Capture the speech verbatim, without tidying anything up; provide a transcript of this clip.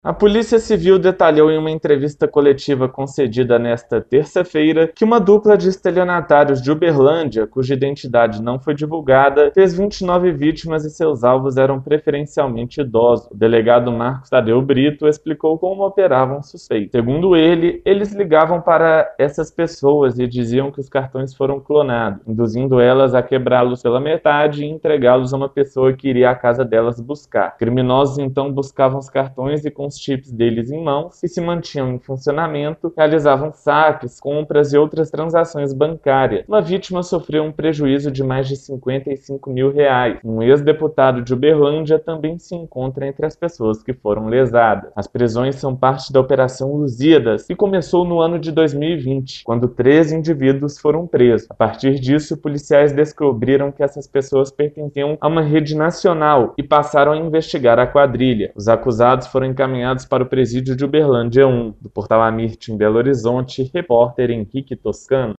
A Polícia Civil detalhou em uma entrevista coletiva concedida nesta terça-feira que uma dupla de estelionatários de Uberlândia, cuja identidade não foi divulgada, fez vinte e nove vítimas e seus alvos eram preferencialmente idosos. O delegado Marcos Tadeu Brito explicou como operavam os suspeitos. Segundo ele, eles ligavam para essas pessoas e diziam que os cartões foram clonados, induzindo elas a quebrá-los pela metade e entregá-los a uma pessoa que iria à casa delas buscar. Criminosos então buscavam os cartões e com os chips deles em mãos e se mantinham em funcionamento, realizavam saques, compras e outras transações bancárias. Uma vítima sofreu um prejuízo de mais de cinquenta e cinco mil reais. Um ex-deputado de Uberlândia também se encontra entre as pessoas que foram lesadas. As prisões são parte da Operação Lusíadas, que começou no ano de dois mil e vinte, quando treze indivíduos foram presos. A partir disso, policiais descobriram que essas pessoas pertenciam a uma rede nacional e passaram a investigar a quadrilha. Os acusados foram encaminhados para o presídio de Uberlândia um, do portal Amirte em Belo Horizonte, repórter Henrique Toscano.